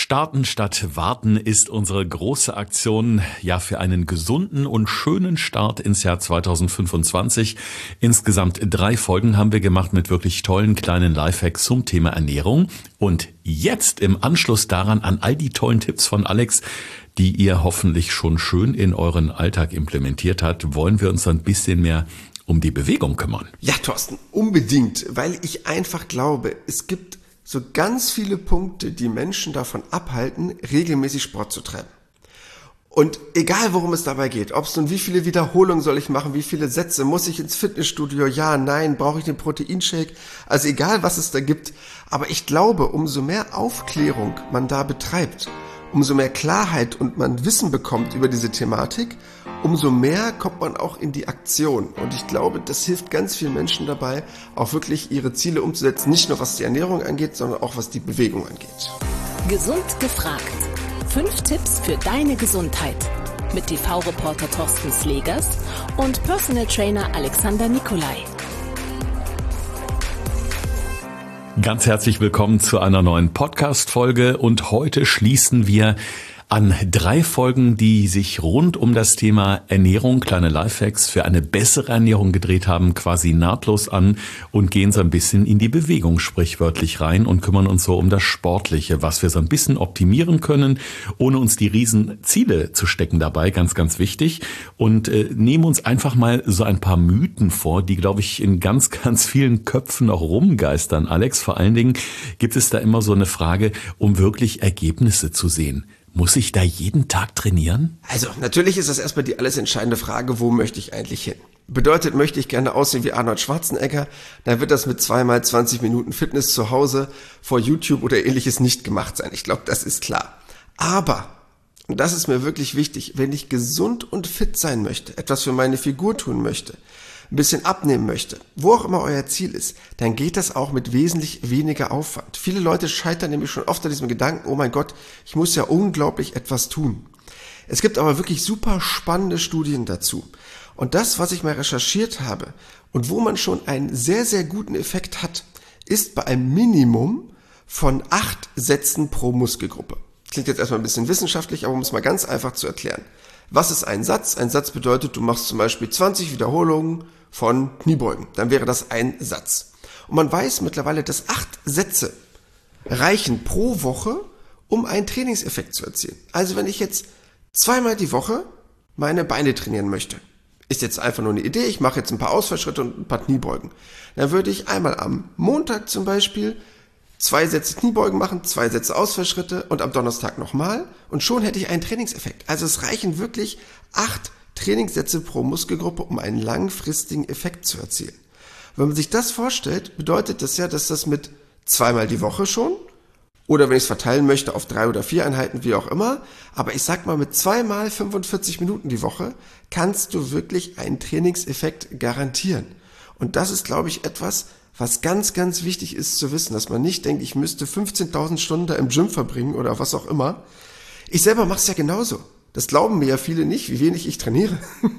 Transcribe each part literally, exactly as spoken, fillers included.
Starten statt Warten ist unsere große Aktion, ja, für einen gesunden und schönen Start ins Jahr zweitausendfünfundzwanzig. Insgesamt drei Folgen haben wir gemacht mit wirklich tollen kleinen Lifehacks zum Thema Ernährung. Und jetzt im Anschluss daran an all die tollen Tipps von Alex, die ihr hoffentlich schon schön in euren Alltag implementiert habt, wollen wir uns ein bisschen mehr um die Bewegung kümmern. Ja, Thorsten, unbedingt, weil ich einfach glaube, es gibt so ganz viele Punkte, die Menschen davon abhalten, regelmäßig Sport zu treiben. Und egal, worum es dabei geht, ob es nun, wie viele Wiederholungen soll ich machen, wie viele Sätze, muss ich ins Fitnessstudio, ja, nein, brauche ich den Proteinshake, also egal, was es da gibt. Aber ich glaube, umso mehr Aufklärung man da betreibt, umso mehr Klarheit und man Wissen bekommt über diese Thematik, umso mehr kommt man auch in die Aktion. Und ich glaube, das hilft ganz vielen Menschen dabei, auch wirklich ihre Ziele umzusetzen, nicht nur was die Ernährung angeht, sondern auch was die Bewegung angeht. Gesund gefragt. Fünf Tipps für deine Gesundheit. Mit T V-Reporter Thorsten Slegers und Personal Trainer Alexander Nikolai. Ganz herzlich willkommen zu einer neuen Podcast-Folge und heute schließen wir an drei Folgen, die sich rund um das Thema Ernährung, kleine Lifehacks für eine bessere Ernährung gedreht haben, quasi nahtlos an und gehen so ein bisschen in die Bewegung sprichwörtlich rein und kümmern uns so um das Sportliche, was wir so ein bisschen optimieren können, ohne uns die riesen Ziele zu stecken dabei, ganz, ganz wichtig. Und äh, nehmen uns einfach mal so ein paar Mythen vor, die, glaube ich, in ganz, ganz vielen Köpfen noch rumgeistern. Alex, vor allen Dingen gibt es da immer so eine Frage, um wirklich Ergebnisse zu sehen. Muss ich da jeden Tag trainieren? Also natürlich ist das erstmal die alles entscheidende Frage, wo möchte ich eigentlich hin? Bedeutet, möchte ich gerne aussehen wie Arnold Schwarzenegger, dann wird das mit zweimal zwanzig Minuten Fitness zu Hause vor YouTube oder ähnliches nicht gemacht sein. Ich glaube, das ist klar. Aber, und das ist mir wirklich wichtig, wenn ich gesund und fit sein möchte, etwas für meine Figur tun möchte, ein bisschen abnehmen möchte, wo auch immer euer Ziel ist, dann geht das auch mit wesentlich weniger Aufwand. Viele Leute scheitern nämlich schon oft an diesem Gedanken, oh mein Gott, ich muss ja unglaublich etwas tun. Es gibt aber wirklich super spannende Studien dazu. Und das, was ich mal recherchiert habe und wo man schon einen sehr, sehr guten Effekt hat, ist bei einem Minimum von acht Sätzen pro Muskelgruppe. Klingt jetzt erstmal ein bisschen wissenschaftlich, aber um es mal ganz einfach zu erklären. Was ist ein Satz? Ein Satz bedeutet, du machst zum Beispiel zwanzig Wiederholungen von Kniebeugen. Dann wäre das ein Satz. Und man weiß mittlerweile, dass acht Sätze reichen pro Woche, um einen Trainingseffekt zu erzielen. Also wenn ich jetzt zweimal die Woche meine Beine trainieren möchte, ist jetzt einfach nur eine Idee, ich mache jetzt ein paar Ausfallschritte und ein paar Kniebeugen. Dann würde ich einmal am Montag zum Beispiel zwei Sätze Kniebeugen machen, zwei Sätze Ausfallschritte und am Donnerstag nochmal und schon hätte ich einen Trainingseffekt. Also es reichen wirklich acht Trainingssätze pro Muskelgruppe, um einen langfristigen Effekt zu erzielen. Wenn man sich das vorstellt, bedeutet das ja, dass das mit zweimal die Woche schon, oder wenn ich es verteilen möchte auf drei oder vier Einheiten, wie auch immer, aber ich sag mal mit zweimal fünfundvierzig Minuten die Woche kannst du wirklich einen Trainingseffekt garantieren. Und das ist, glaube ich, etwas, was ganz, ganz wichtig ist zu wissen, dass man nicht denkt, ich müsste fünfzehntausend Stunden da im Gym verbringen oder was auch immer. Ich selber mache es ja genauso. Das glauben mir ja viele nicht, wie wenig ich trainiere.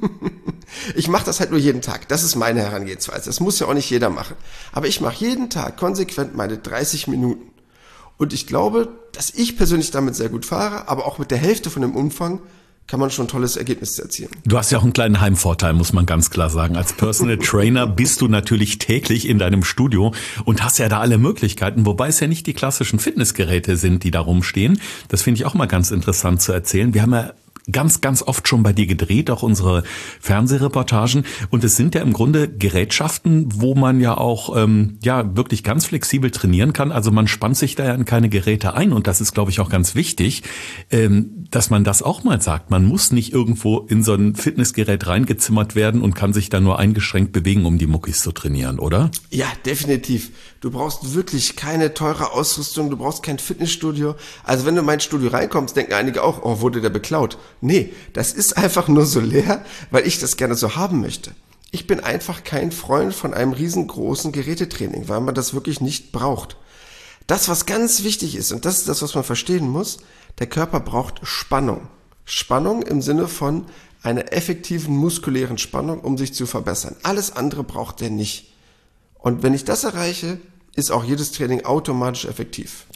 Ich mache das halt nur jeden Tag. Das ist meine Herangehensweise. Das muss ja auch nicht jeder machen. Aber ich mache jeden Tag konsequent meine dreißig Minuten. Und ich glaube, dass ich persönlich damit sehr gut fahre, aber auch mit der Hälfte von dem Umfang kann man schon ein tolles Ergebnis erzielen. Du hast ja auch einen kleinen Heimvorteil, muss man ganz klar sagen. Als Personal Trainer bist du natürlich täglich in deinem Studio und hast ja da alle Möglichkeiten, wobei es ja nicht die klassischen Fitnessgeräte sind, die da rumstehen. Das finde ich auch mal ganz interessant zu erzählen. Wir haben ja ganz, ganz oft schon bei dir gedreht, auch unsere Fernsehreportagen. Und es sind ja im Grunde Gerätschaften, wo man ja auch ähm, ja wirklich ganz flexibel trainieren kann. Also man spannt sich da ja in keine Geräte ein. Und das ist, glaube ich, auch ganz wichtig, ähm, dass man das auch mal sagt. Man muss nicht irgendwo in so ein Fitnessgerät reingezimmert werden und kann sich da nur eingeschränkt bewegen, um die Muckis zu trainieren, oder? Ja, definitiv. Du brauchst wirklich keine teure Ausrüstung, du brauchst kein Fitnessstudio. Also wenn du in mein Studio reinkommst, denken einige auch, oh, wurde der beklaut. Nee, das ist einfach nur so leer, weil ich das gerne so haben möchte. Ich bin einfach kein Freund von einem riesengroßen Gerätetraining, weil man das wirklich nicht braucht. Das, was ganz wichtig ist, und das ist das, was man verstehen muss, der Körper braucht Spannung. Spannung im Sinne von einer effektiven muskulären Spannung, um sich zu verbessern. Alles andere braucht er nicht. Und wenn ich das erreiche, ist auch jedes Training automatisch effektiv.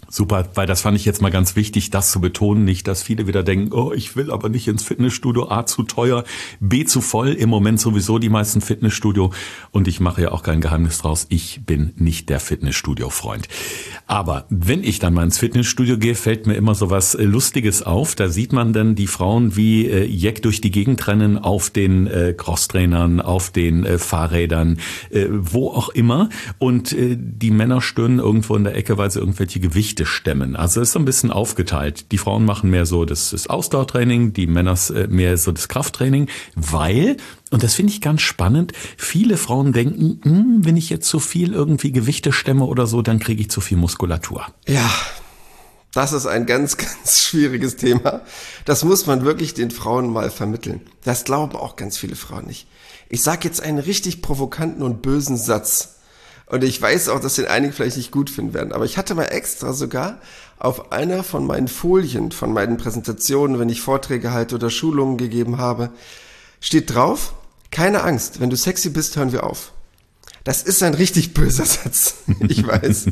Super, weil das fand ich jetzt mal ganz wichtig, das zu betonen. Nicht, dass viele wieder denken, oh, ich will aber nicht ins Fitnessstudio, A, zu teuer, B, zu voll. Im Moment sowieso die meisten Fitnessstudio. Und ich mache ja auch kein Geheimnis draus, ich bin nicht der Fitnessstudio-Freund. Aber wenn ich dann mal ins Fitnessstudio gehe, fällt mir immer so was Lustiges auf. Da sieht man dann die Frauen wie äh, Jack durch die Gegend rennen auf den äh, Crosstrainern, auf den äh, Fahrrädern, äh, wo auch immer. Und äh, die Männer stöhnen irgendwo in der Ecke, weil sie irgendwelche Gewichte stemmen. Also es ist so ein bisschen aufgeteilt. Die Frauen machen mehr so das, das Ausdauertraining, die Männer mehr so das Krafttraining, weil, und das finde ich ganz spannend, viele Frauen denken, hm, wenn ich jetzt zu viel irgendwie Gewichte stemme oder so, dann kriege ich zu viel Muskulatur. Ja, das ist ein ganz, ganz schwieriges Thema. Das muss man wirklich den Frauen mal vermitteln. Das glauben auch ganz viele Frauen nicht. Ich sage jetzt einen richtig provokanten und bösen Satz. Und ich weiß auch, dass den einige vielleicht nicht gut finden werden. Aber ich hatte mal extra sogar auf einer von meinen Folien, von meinen Präsentationen, wenn ich Vorträge halte oder Schulungen gegeben habe, steht drauf, keine Angst, wenn du sexy bist, hören wir auf. Das ist ein richtig böser Satz, ich weiß.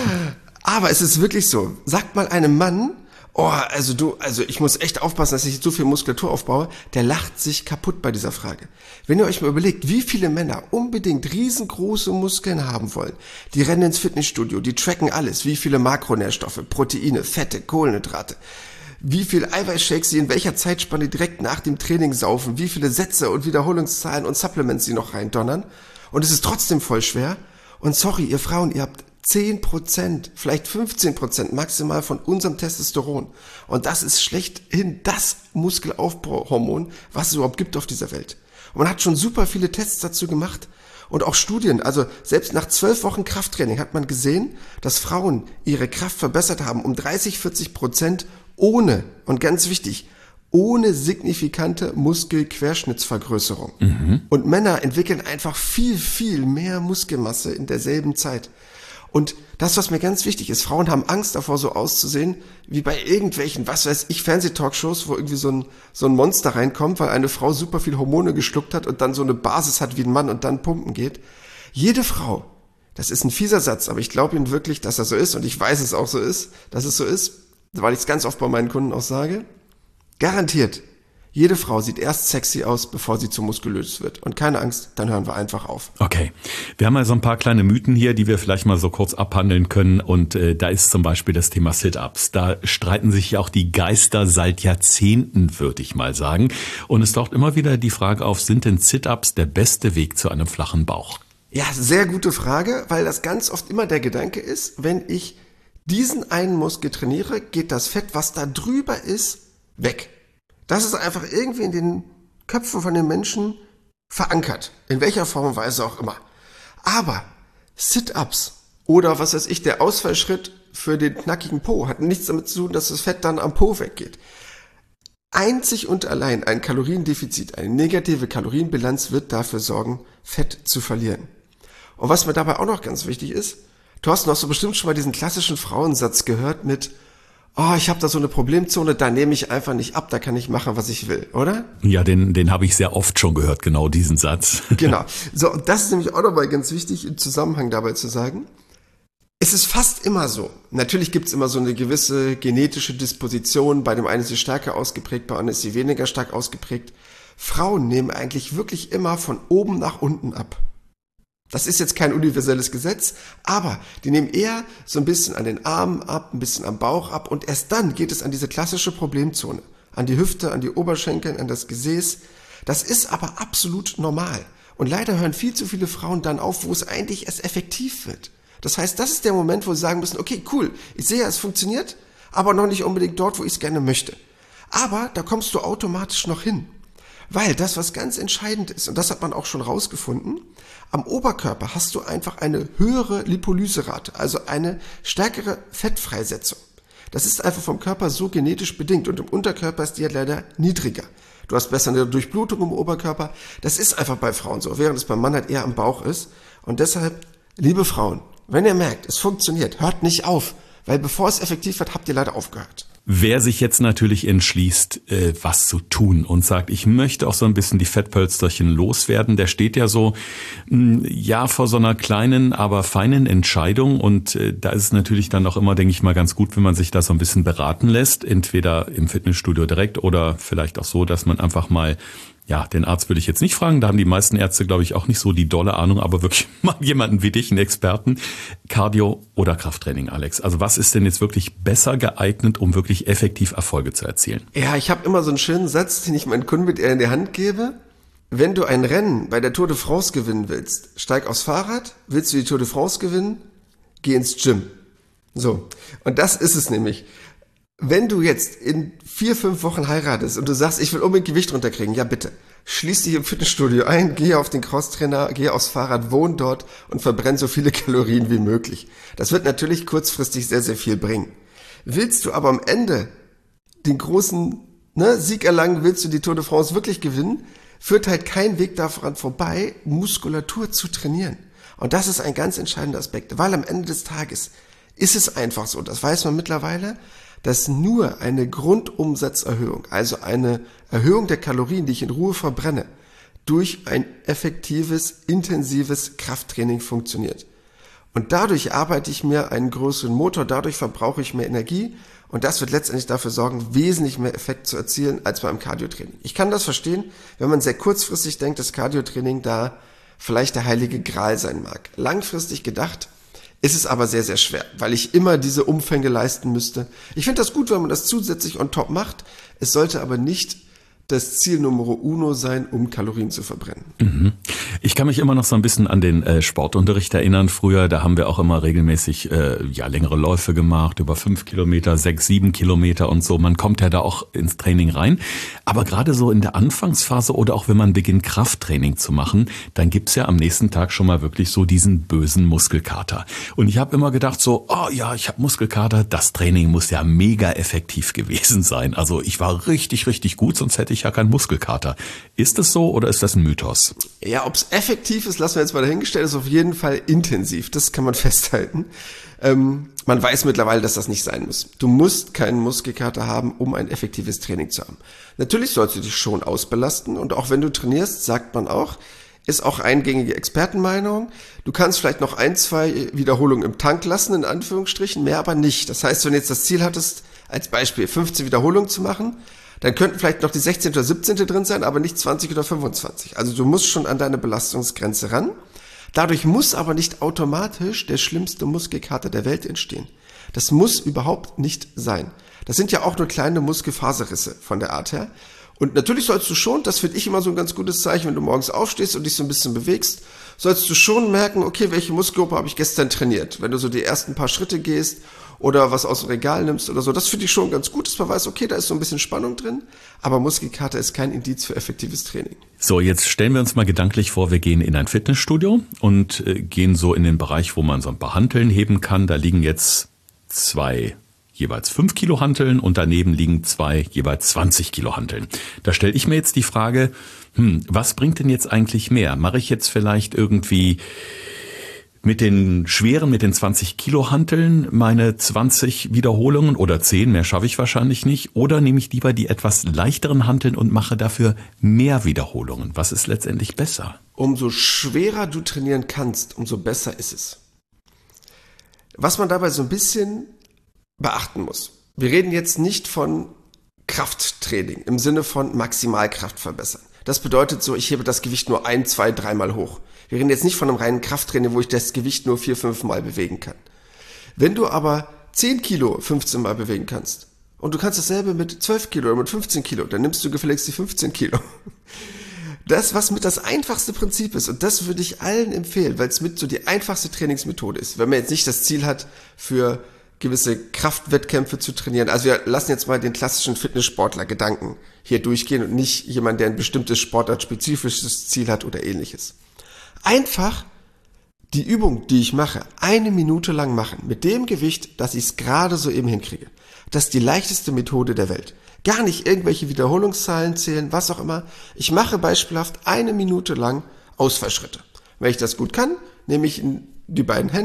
Aber es ist wirklich so. Sagt mal einem Mann, oh, also du, also ich muss echt aufpassen, dass ich so viel Muskulatur aufbaue, der lacht sich kaputt bei dieser Frage. Wenn ihr euch mal überlegt, wie viele Männer unbedingt riesengroße Muskeln haben wollen, die rennen ins Fitnessstudio, die tracken alles, wie viele Makronährstoffe, Proteine, Fette, Kohlenhydrate, wie viel Eiweißshakes sie in welcher Zeitspanne direkt nach dem Training saufen, wie viele Sätze und Wiederholungszahlen und Supplements sie noch reindonnern, und es ist trotzdem voll schwer. Und sorry, ihr Frauen, ihr habt zehn Prozent, vielleicht fünfzehn Prozent maximal von unserem Testosteron. Und das ist schlechthin das Muskelaufbauhormon, was es überhaupt gibt auf dieser Welt. Und man hat schon super viele Tests dazu gemacht und auch Studien. Also selbst nach zwölf Wochen Krafttraining hat man gesehen, dass Frauen ihre Kraft verbessert haben um dreißig, vierzig Prozent ohne, und ganz wichtig, ohne signifikante Muskelquerschnittsvergrößerung. Mhm. Und Männer entwickeln einfach viel, viel mehr Muskelmasse in derselben Zeit. Und das, was mir ganz wichtig ist, Frauen haben Angst davor, so auszusehen, wie bei irgendwelchen, was weiß ich, Fernsehtalkshows, wo irgendwie so ein, so ein Monster reinkommt, weil eine Frau super viel Hormone geschluckt hat und dann so eine Basis hat wie ein Mann und dann pumpen geht. Jede Frau, das ist ein fieser Satz, aber ich glaube Ihnen wirklich, dass das so ist, und ich weiß es auch so ist, dass es so ist, weil ich es ganz oft bei meinen Kunden auch sage. Garantiert, jede Frau sieht erst sexy aus, bevor sie zu muskulös wird. Und keine Angst, dann hören wir einfach auf. Okay, wir haben mal so ein paar kleine Mythen hier, die wir vielleicht mal so kurz abhandeln können. Und äh, da ist zum Beispiel das Thema Sit-Ups. Da streiten sich ja auch die Geister seit Jahrzehnten, würde ich mal sagen. Und es taucht immer wieder die Frage auf, sind denn Sit-Ups der beste Weg zu einem flachen Bauch? Ja, sehr gute Frage, weil das ganz oft immer der Gedanke ist, wenn ich diesen einen Muskel trainiere, geht das Fett, was da drüber ist, weg. Das ist einfach irgendwie in den Köpfen von den Menschen verankert. In welcher Form und Weise auch immer. Aber Sit-Ups oder was weiß ich, der Ausfallschritt für den knackigen Po hat nichts damit zu tun, dass das Fett dann am Po weggeht. Einzig und allein ein Kaloriendefizit, eine negative Kalorienbilanz wird dafür sorgen, Fett zu verlieren. Und was mir dabei auch noch ganz wichtig ist, Thorsten, hast du bestimmt schon mal diesen klassischen Frauensatz gehört mit oh, ich habe da so eine Problemzone, da nehme ich einfach nicht ab, da kann ich machen, was ich will, oder? Ja, den, den habe ich sehr oft schon gehört, genau diesen Satz. Genau. So, und das ist nämlich auch nochmal ganz wichtig im Zusammenhang dabei zu sagen. Es ist fast immer so. Natürlich gibt es immer so eine gewisse genetische Disposition. Bei dem einen ist sie stärker ausgeprägt, bei anderen ist sie weniger stark ausgeprägt. Frauen nehmen eigentlich wirklich immer von oben nach unten ab. Das ist jetzt kein universelles Gesetz, aber die nehmen eher so ein bisschen an den Armen ab, ein bisschen am Bauch ab, und erst dann geht es an diese klassische Problemzone, an die Hüfte, an die Oberschenkel, an das Gesäß. Das ist aber absolut normal. Und leider hören viel zu viele Frauen dann auf, wo es eigentlich erst effektiv wird. Das heißt, das ist der Moment, wo sie sagen müssen, okay, cool, ich sehe, es funktioniert, aber noch nicht unbedingt dort, wo ich es gerne möchte. Aber da kommst du automatisch noch hin. Weil das, was ganz entscheidend ist, und das hat man auch schon rausgefunden, am Oberkörper hast du einfach eine höhere Lipolyserate, also eine stärkere Fettfreisetzung. Das ist einfach vom Körper so genetisch bedingt, und im Unterkörper ist die ja leider niedriger. Du hast besser eine Durchblutung im Oberkörper. Das ist einfach bei Frauen so, während es beim Mann halt eher am Bauch ist. Und deshalb, liebe Frauen, wenn ihr merkt, es funktioniert, hört nicht auf, weil bevor es effektiv wird, habt ihr leider aufgehört. Wer sich jetzt natürlich entschließt, äh, was zu tun und sagt, ich möchte auch so ein bisschen die Fettpölsterchen loswerden, der steht ja so, mh, ja, vor so einer kleinen, aber feinen Entscheidung und äh, da ist es natürlich dann auch immer, denke ich mal, ganz gut, wenn man sich da so ein bisschen beraten lässt, entweder im Fitnessstudio direkt oder vielleicht auch so, dass man einfach mal, ja, den Arzt würde ich jetzt nicht fragen, da haben die meisten Ärzte, glaube ich, auch nicht so die dolle Ahnung, aber wirklich mal jemanden wie dich, einen Experten, Cardio oder Krafttraining, Alex. Also was ist denn jetzt wirklich besser geeignet, um wirklich effektiv Erfolge zu erzielen? Ja, ich habe immer so einen schönen Satz, den ich meinen Kunden mit in die Hand gebe. Wenn du ein Rennen bei der Tour de France gewinnen willst, steig aufs Fahrrad, willst du die Tour de France gewinnen, geh ins Gym. So, und das ist es nämlich. Wenn du jetzt in vier, fünf Wochen heiratest und du sagst, ich will unbedingt Gewicht runterkriegen, ja bitte, schließ dich im Fitnessstudio ein, geh auf den Crosstrainer, geh aufs Fahrrad, wohn dort und verbrenn so viele Kalorien wie möglich. Das wird natürlich kurzfristig sehr, sehr viel bringen. Willst du aber am Ende den großen ne, Sieg erlangen, willst du die Tour de France wirklich gewinnen, führt halt kein Weg daran vorbei, Muskulatur zu trainieren. Und das ist ein ganz entscheidender Aspekt, weil am Ende des Tages ist es einfach so, das weiß man mittlerweile, dass nur eine Grundumsatzerhöhung, also eine Erhöhung der Kalorien, die ich in Ruhe verbrenne, durch ein effektives, intensives Krafttraining funktioniert. Und dadurch arbeite ich mir einen größeren Motor, dadurch verbrauche ich mehr Energie und das wird letztendlich dafür sorgen, wesentlich mehr Effekt zu erzielen als beim Cardiotraining. Ich kann das verstehen, wenn man sehr kurzfristig denkt, dass Cardiotraining da vielleicht der heilige Gral sein mag. Langfristig gedacht ist es aber sehr, sehr schwer, weil ich immer diese Umfänge leisten müsste. Ich finde das gut, wenn man das zusätzlich on top macht. Es sollte aber nicht das Ziel Numero uno sein, um Kalorien zu verbrennen. Mhm. Ich kann mich immer noch so ein bisschen an den äh, Sportunterricht erinnern. Früher, da haben wir auch immer regelmäßig äh, ja längere Läufe gemacht, über fünf Kilometer, sechs, sieben Kilometer und so. Man kommt ja da auch ins Training rein. Aber gerade so in der Anfangsphase oder auch wenn man beginnt, Krafttraining zu machen, dann gibt's ja am nächsten Tag schon mal wirklich so diesen bösen Muskelkater. Und ich habe immer gedacht so, oh ja, ich habe Muskelkater, das Training muss ja mega effektiv gewesen sein. Also ich war richtig, richtig gut, sonst hätte ich ich ja keinen Muskelkater. Ist es so oder ist das ein Mythos? Ja, ob es effektiv ist, lassen wir jetzt mal dahingestellt, ist auf jeden Fall intensiv. Das kann man festhalten. Ähm, man weiß mittlerweile, dass das nicht sein muss. Du musst keinen Muskelkater haben, um ein effektives Training zu haben. Natürlich sollst du dich schon ausbelasten und auch wenn du trainierst, sagt man auch, ist auch eingängige Expertenmeinung. Du kannst vielleicht noch ein, zwei Wiederholungen im Tank lassen, in Anführungsstrichen, mehr aber nicht. Das heißt, wenn du jetzt das Ziel hattest, als Beispiel fünfzehn Wiederholungen zu machen, dann könnten vielleicht noch die sechzehnte oder siebzehnte drin sein, aber nicht zwanzig oder fünfundzwanzig. Also du musst schon an deine Belastungsgrenze ran. Dadurch muss aber nicht automatisch der schlimmste Muskelkater der Welt entstehen. Das muss überhaupt nicht sein. Das sind ja auch nur kleine Muskelfaserrisse von der Art her. Und natürlich sollst du schon, das finde ich immer so ein ganz gutes Zeichen, wenn du morgens aufstehst und dich so ein bisschen bewegst, sollst du schon merken, okay, welche Muskelgruppe habe ich gestern trainiert? Wenn du so die ersten paar Schritte gehst oder was aus dem Regal nimmst oder so, das finde ich schon ganz gut, dass man weiß, okay, da ist so ein bisschen Spannung drin, aber Muskelkater ist kein Indiz für effektives Training. So, jetzt stellen wir uns mal gedanklich vor, wir gehen in ein Fitnessstudio und äh, gehen so in den Bereich, wo man so ein paar Hanteln heben kann. Da liegen jetzt zwei jeweils fünf Kilo Hanteln und daneben liegen zwei jeweils zwanzig Kilo Hanteln. Da stelle ich mir jetzt die Frage, hm, was bringt denn jetzt eigentlich mehr? Mache ich jetzt vielleicht irgendwie mit den schweren, mit den zwanzig Kilo Hanteln meine zwanzig Wiederholungen oder zehn, mehr schaffe ich wahrscheinlich nicht, oder nehme ich lieber die etwas leichteren Hanteln und mache dafür mehr Wiederholungen? Was ist letztendlich besser? Umso schwerer du trainieren kannst, umso besser ist es. Was man dabei so ein bisschen beachten muss. Wir reden jetzt nicht von Krafttraining im Sinne von Maximalkraft verbessern. Das bedeutet so, ich hebe das Gewicht nur ein, zwei, dreimal hoch. Wir reden jetzt nicht von einem reinen Krafttraining, wo ich das Gewicht nur vier, fünf Mal bewegen kann. Wenn du aber zehn Kilo fünfzehn Mal bewegen kannst und du kannst dasselbe mit zwölf Kilo oder mit fünfzehn Kilo, dann nimmst du gefälligst die fünfzehn Kilo. Das, was mit das einfachste Prinzip ist, und das würde ich allen empfehlen, weil es mit so die einfachste Trainingsmethode ist, wenn man jetzt nicht das Ziel hat, für gewisse Kraftwettkämpfe zu trainieren. Also wir lassen jetzt mal den klassischen Fitnesssportler-Gedanken hier durchgehen und nicht jemand, der ein bestimmtes sportartspezifisches Ziel hat oder ähnliches. Einfach die Übung, die ich mache, eine Minute lang machen, mit dem Gewicht, dass ich es gerade so eben hinkriege. Das ist die leichteste Methode der Welt. Gar nicht irgendwelche Wiederholungszahlen zählen, was auch immer. Ich mache beispielhaft eine Minute lang Ausfallschritte. Wenn ich das gut kann, nehme ich die beiden Hände,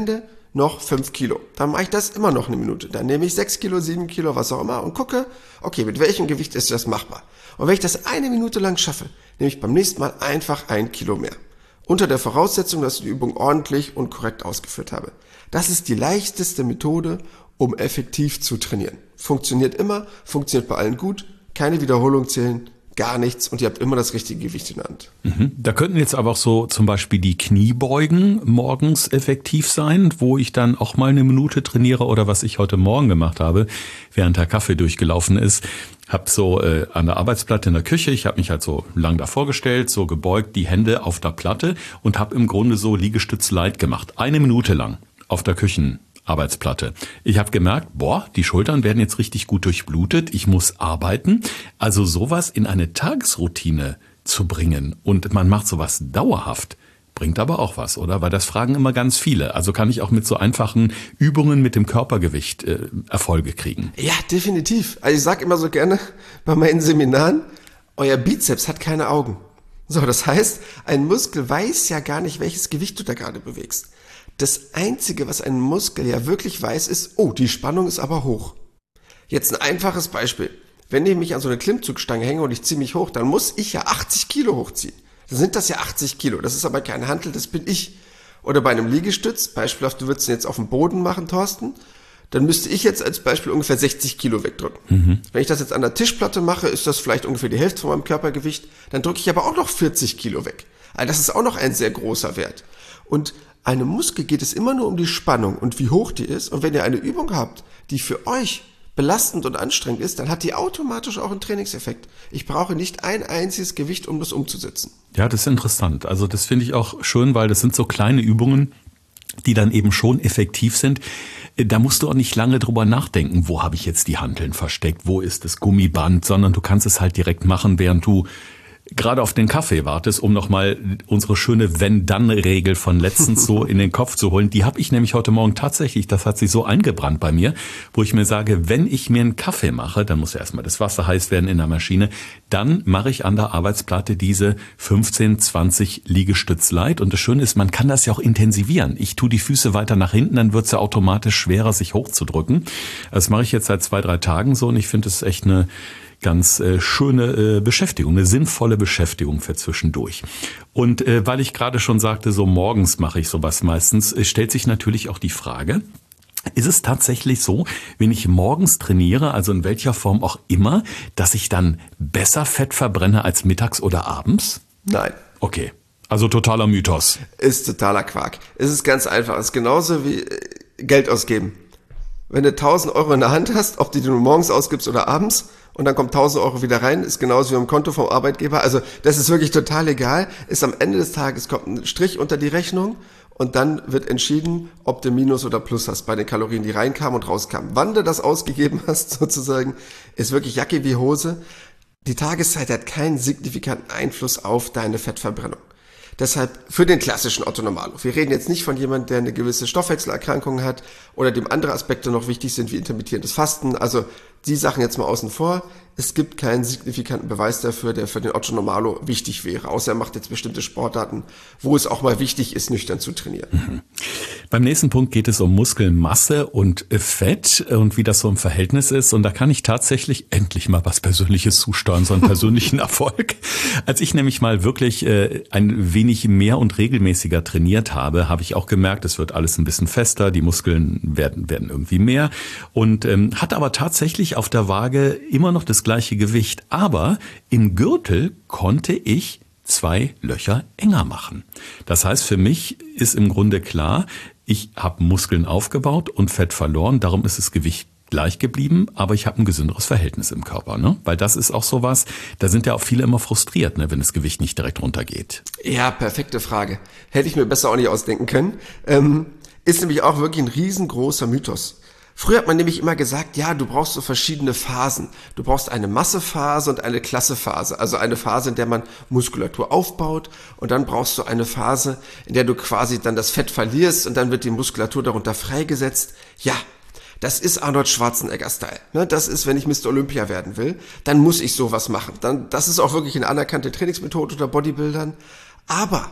noch fünf Kilo. Dann mache ich das immer noch eine Minute. Dann nehme ich sechs Kilo, sieben Kilo, was auch immer und gucke, okay, mit welchem Gewicht ist das machbar? Und wenn ich das eine Minute lang schaffe, nehme ich beim nächsten Mal einfach ein Kilo mehr. Unter der Voraussetzung, dass ich die Übung ordentlich und korrekt ausgeführt habe. Das ist die leichteste Methode, um effektiv zu trainieren. Funktioniert immer, funktioniert bei allen gut, keine Wiederholung zählen, gar nichts und ihr habt immer das richtige Gewicht in der Hand. Mhm. Da könnten jetzt aber auch so zum Beispiel die Kniebeugen morgens effektiv sein, wo ich dann auch mal eine Minute trainiere oder was ich heute Morgen gemacht habe, während der Kaffee durchgelaufen ist. Hab so äh, an der Arbeitsplatte in der Küche, ich habe mich halt so lang davor gestellt, so gebeugt, die Hände auf der Platte und habe im Grunde so Liegestütz Light gemacht. Eine Minute lang auf der Küchenarbeitsplatte. Ich habe gemerkt, boah, die Schultern werden jetzt richtig gut durchblutet, ich muss arbeiten. Also sowas in eine Tagesroutine zu bringen und man macht sowas dauerhaft, bringt aber auch was, oder? Weil das fragen immer ganz viele. Also kann ich auch mit so einfachen Übungen mit dem Körpergewicht äh, Erfolge kriegen. Ja, definitiv. Also ich sage immer so gerne bei meinen Seminaren, euer Bizeps hat keine Augen. So, das heißt, ein Muskel weiß ja gar nicht, welches Gewicht du da gerade bewegst. Das Einzige, was ein Muskel ja wirklich weiß, ist, oh, die Spannung ist aber hoch. Jetzt ein einfaches Beispiel. Wenn ich mich an so eine Klimmzugstange hänge und ich ziehe mich hoch, dann muss ich ja achtzig Kilo hochziehen. Dann sind das ja achtzig Kilo. Das ist aber kein Hantel, das bin ich. Oder bei einem Liegestütz, beispielhaft, du würdest ihn jetzt auf dem Boden machen, Thorsten, dann müsste ich jetzt als Beispiel ungefähr sechzig Kilo wegdrücken. Mhm. Wenn ich das jetzt an der Tischplatte mache, ist das vielleicht ungefähr die Hälfte von meinem Körpergewicht. Dann drücke ich aber auch noch vierzig Kilo weg. Also das ist auch noch ein sehr großer Wert. Und einem Muskel geht es immer nur um die Spannung und wie hoch die ist. Und wenn ihr eine Übung habt, die für euch belastend und anstrengend ist, dann hat die automatisch auch einen Trainingseffekt. Ich brauche nicht ein einziges Gewicht, um das umzusetzen. Ja, das ist interessant. Also das finde ich auch schön, weil das sind so kleine Übungen, die dann eben schon effektiv sind. Da musst du auch nicht lange drüber nachdenken, wo habe ich jetzt die Hanteln versteckt, wo ist das Gummiband, sondern du kannst es halt direkt machen, während du gerade auf den Kaffee wartest, um nochmal unsere schöne Wenn-Dann-Regel von letztens so in den Kopf zu holen. Die habe ich nämlich heute Morgen tatsächlich, das hat sich so eingebrannt bei mir, wo ich mir sage, wenn ich mir einen Kaffee mache, dann muss ja erstmal das Wasser heiß werden in der Maschine, dann mache ich an der Arbeitsplatte diese fünfzehn, zwanzig Liegestütz Light. Und das Schöne ist, man kann das ja auch intensivieren. Ich tue die Füße weiter nach hinten, dann wird es ja automatisch schwerer, sich hochzudrücken. Das mache ich jetzt seit zwei, drei Tagen so und ich finde es echt eine ganz äh, schöne äh, Beschäftigung, eine sinnvolle Beschäftigung für zwischendurch. Und äh, weil ich gerade schon sagte, so morgens mache ich sowas meistens, äh, stellt sich natürlich auch die Frage, ist es tatsächlich so, wenn ich morgens trainiere, also in welcher Form auch immer, dass ich dann besser Fett verbrenne als mittags oder abends? Nein. Okay, also totaler Mythos. Ist totaler Quark. Es ist ganz einfach. Es ist genauso wie äh, Geld ausgeben. Wenn du tausend Euro in der Hand hast, ob die du morgens ausgibst oder abends, und dann kommt tausend Euro wieder rein, ist genauso wie am Konto vom Arbeitgeber. Also das ist wirklich total egal. Ist am Ende des Tages kommt ein Strich unter die Rechnung und dann wird entschieden, ob du Minus oder Plus hast bei den Kalorien, die reinkamen und rauskamen. Wann du das ausgegeben hast, sozusagen, ist wirklich Jacke wie Hose. Die Tageszeit hat keinen signifikanten Einfluss auf deine Fettverbrennung. Deshalb für den klassischen Otto Normalo. Wir reden jetzt nicht von jemandem, der eine gewisse Stoffwechselerkrankung hat oder dem andere Aspekte noch wichtig sind, wie intermittierendes Fasten. Also die Sachen jetzt mal außen vor. Es gibt keinen signifikanten Beweis dafür, der für den Otto Normalo wichtig wäre. Außer er macht jetzt bestimmte Sportarten, wo es auch mal wichtig ist, nüchtern zu trainieren. Mhm. Beim nächsten Punkt geht es um Muskelmasse und Fett und wie das so im Verhältnis ist. Und da kann ich tatsächlich endlich mal was Persönliches zusteuern, so einen persönlichen Erfolg. Als ich nämlich mal wirklich äh, ein wenig mehr und regelmäßiger trainiert habe, habe ich auch gemerkt, es wird alles ein bisschen fester, die Muskeln werden, werden irgendwie mehr. Und ähm, hatte aber tatsächlich auf der Waage immer noch das gleiche Gewicht. Aber im Gürtel konnte ich zwei Löcher enger machen. Das heißt, für mich ist im Grunde klar, ich habe Muskeln aufgebaut und Fett verloren, darum ist das Gewicht gleich geblieben, aber ich habe ein gesünderes Verhältnis im Körper, ne? Weil das ist auch sowas, da sind ja auch viele immer frustriert, ne, wenn das Gewicht nicht direkt runtergeht. Ja, perfekte Frage. Hätte ich mir besser auch nicht ausdenken können. Ähm, ist nämlich auch wirklich ein riesengroßer Mythos. Früher hat man nämlich immer gesagt, ja, du brauchst so verschiedene Phasen. Du brauchst eine Massephase und eine Klassephase. Also eine Phase, in der man Muskulatur aufbaut und dann brauchst du eine Phase, in der du quasi dann das Fett verlierst und dann wird die Muskulatur darunter freigesetzt. Ja, das ist Arnold Schwarzenegger-Style. Ne? Das ist, wenn ich Mister Olympia werden will, dann muss ich sowas machen. Dann, das ist auch wirklich eine anerkannte Trainingsmethode unter Bodybuildern. Aber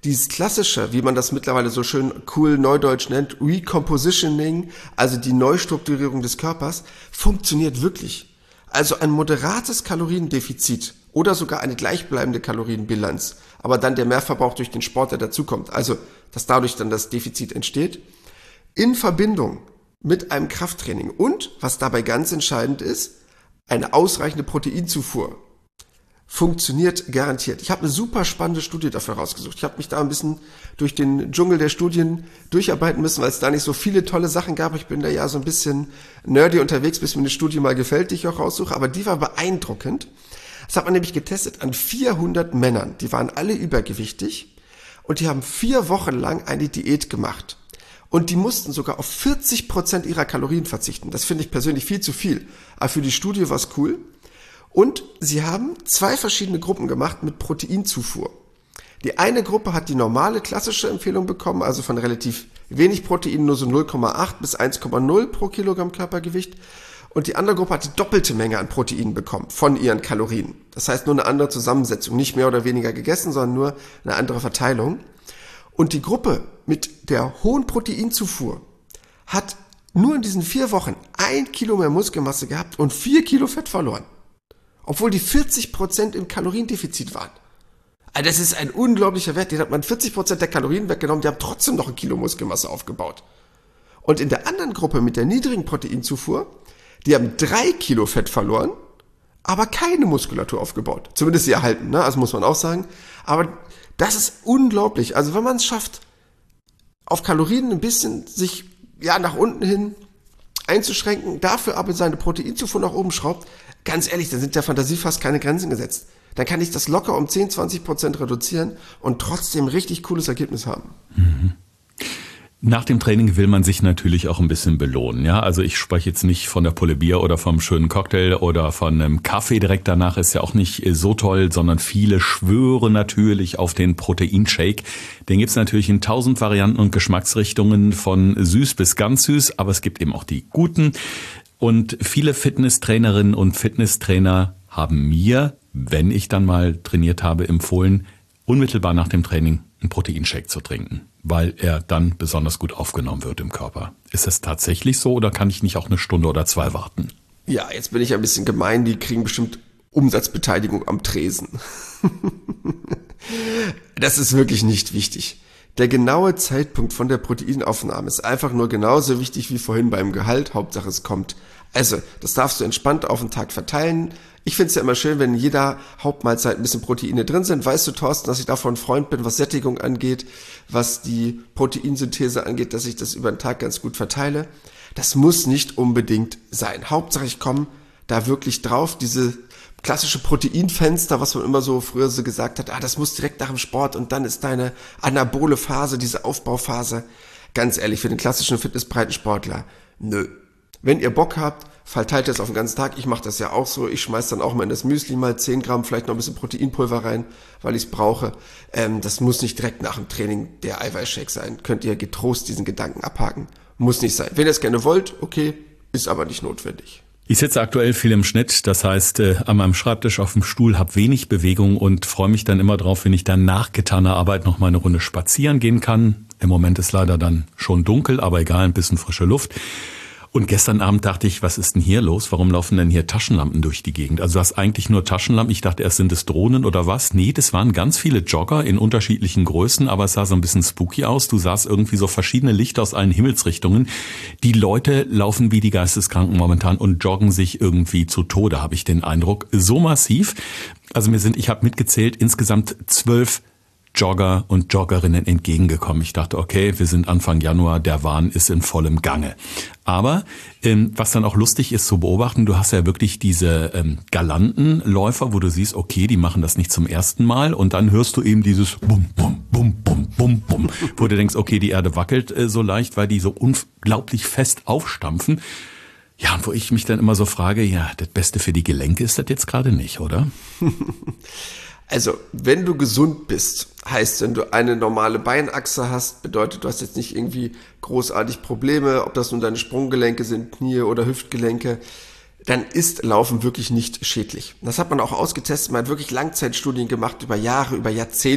dieses klassische, wie man das mittlerweile so schön cool neudeutsch nennt, Recompositioning, also die Neustrukturierung des Körpers, funktioniert wirklich. Also ein moderates Kaloriendefizit oder sogar eine gleichbleibende Kalorienbilanz, aber dann der Mehrverbrauch durch den Sport, der dazukommt, also dass dadurch dann das Defizit entsteht, in Verbindung mit einem Krafttraining und, was dabei ganz entscheidend ist, eine ausreichende Proteinzufuhr. Funktioniert garantiert. Ich habe eine super spannende Studie dafür rausgesucht. Ich habe mich da ein bisschen durch den Dschungel der Studien durcharbeiten müssen, weil es da nicht so viele tolle Sachen gab. Ich bin da ja so ein bisschen nerdy unterwegs, bis mir eine Studie mal gefällt, die ich auch raussuche. Aber die war beeindruckend. Das hat man nämlich getestet an vierhundert Männern. Die waren alle übergewichtig und die haben vier Wochen lang eine Diät gemacht. Und die mussten sogar auf vierzig Prozent ihrer Kalorien verzichten. Das finde ich persönlich viel zu viel. Aber für die Studie war es cool. Und sie haben zwei verschiedene Gruppen gemacht mit Proteinzufuhr. Die eine Gruppe hat die normale klassische Empfehlung bekommen, also von relativ wenig Protein, nur so null Komma acht bis eins Komma null pro Kilogramm Körpergewicht. Und die andere Gruppe hat die doppelte Menge an Proteinen bekommen von ihren Kalorien. Das heißt nur eine andere Zusammensetzung, nicht mehr oder weniger gegessen, sondern nur eine andere Verteilung. Und die Gruppe mit der hohen Proteinzufuhr hat nur in diesen vier Wochen ein Kilo mehr Muskelmasse gehabt und vier Kilo Fett verloren. Obwohl die vierzig Prozent im Kaloriendefizit waren. Also das ist ein unglaublicher Wert. Den hat man vierzig Prozent der Kalorien weggenommen, die haben trotzdem noch ein Kilo Muskelmasse aufgebaut. Und in der anderen Gruppe mit der niedrigen Proteinzufuhr, die haben drei Kilo Fett verloren, aber keine Muskulatur aufgebaut. Zumindest sie erhalten, ne? Also muss man auch sagen. Aber das ist unglaublich. Also wenn man es schafft, auf Kalorien ein bisschen sich ja nach unten hin einzuschränken, dafür aber seine Proteinzufuhr nach oben schraubt, ganz ehrlich, dann sind der Fantasie fast keine Grenzen gesetzt. Dann kann ich das locker um zehn, zwanzig Prozent reduzieren und trotzdem ein richtig cooles Ergebnis haben. Mhm. Nach dem Training will man sich natürlich auch ein bisschen belohnen. Ja, also ich spreche jetzt nicht von der Pulle Bier oder vom schönen Cocktail oder von einem Kaffee direkt danach, ist ja auch nicht so toll, sondern viele schwören natürlich auf den Proteinshake. Den gibt's natürlich in tausend Varianten und Geschmacksrichtungen, von süß bis ganz süß, aber es gibt eben auch die guten. Und viele Fitnesstrainerinnen und Fitnesstrainer haben mir, wenn ich dann mal trainiert habe, empfohlen, unmittelbar nach dem Training einen Proteinshake zu trinken, weil er dann besonders gut aufgenommen wird im Körper. Ist das tatsächlich so oder kann ich nicht auch eine Stunde oder zwei warten? Ja, jetzt bin ich ein bisschen gemein, die kriegen bestimmt Umsatzbeteiligung am Tresen. Das ist wirklich nicht wichtig. Der genaue Zeitpunkt von der Proteinaufnahme ist einfach nur genauso wichtig wie vorhin beim Gehalt. Hauptsache es kommt. Also, das darfst du entspannt auf den Tag verteilen. Ich finde es ja immer schön, wenn in jeder Hauptmahlzeit ein bisschen Proteine drin sind. Weißt du, Thorsten, dass ich davon ein Freund bin, was Sättigung angeht, was die Proteinsynthese angeht, dass ich das über den Tag ganz gut verteile. Das muss nicht unbedingt sein. Hauptsache ich komme da wirklich drauf, diese klassische Proteinfenster, was man immer so früher so gesagt hat, ah, das muss direkt nach dem Sport und dann ist deine anabole Phase, diese Aufbauphase. Ganz ehrlich, für den klassischen Fitnessbreitensportler, nö. Wenn ihr Bock habt, verteilt das auf den ganzen Tag. Ich mache das ja auch so. Ich schmeiß dann auch mal in das Müsli mal zehn Gramm, vielleicht noch ein bisschen Proteinpulver rein, weil ich es brauche. Ähm, das muss nicht direkt nach dem Training der Eiweißshake sein. Könnt ihr getrost diesen Gedanken abhaken. Muss nicht sein. Wenn ihr es gerne wollt, okay, ist aber nicht notwendig. Ich sitze aktuell viel im Schnitt, das heißt äh, an meinem Schreibtisch auf dem Stuhl, habe wenig Bewegung und freue mich dann immer drauf, wenn ich dann nach getaner Arbeit noch mal eine Runde spazieren gehen kann. Im Moment ist leider dann schon dunkel, aber egal, ein bisschen frische Luft. Und gestern Abend dachte ich, was ist denn hier los? Warum laufen denn hier Taschenlampen durch die Gegend? Also du hast eigentlich nur Taschenlampen. Ich dachte erst, sind es Drohnen oder was? Nee, das waren ganz viele Jogger in unterschiedlichen Größen, aber es sah so ein bisschen spooky aus. Du sahst irgendwie so verschiedene Lichter aus allen Himmelsrichtungen. Die Leute laufen wie die Geisteskranken momentan und joggen sich irgendwie zu Tode, habe ich den Eindruck. So massiv. Also mir sind, ich habe mitgezählt, insgesamt zwölf Jogger und Joggerinnen entgegengekommen. Ich dachte, okay, wir sind Anfang Januar, der Wahn ist in vollem Gange. Aber ähm, was dann auch lustig ist zu beobachten, du hast ja wirklich diese ähm, galanten Läufer, wo du siehst, okay, die machen das nicht zum ersten Mal und dann hörst du eben dieses Bum, Bum, Bum, Bum, Bum, Bum, wo du denkst, okay, die Erde wackelt äh, so leicht, weil die so unglaublich fest aufstampfen. Ja, und wo ich mich dann immer so frage, ja, das Beste für die Gelenke ist das jetzt gerade nicht, oder? Also, wenn du gesund bist, heißt, wenn du eine normale Beinachse hast, bedeutet, du hast jetzt nicht irgendwie großartig Probleme, ob das nun deine Sprunggelenke sind, Knie oder Hüftgelenke, dann ist Laufen wirklich nicht schädlich. Das hat man auch ausgetestet, man hat wirklich Langzeitstudien gemacht über Jahre, über Jahrzehnte.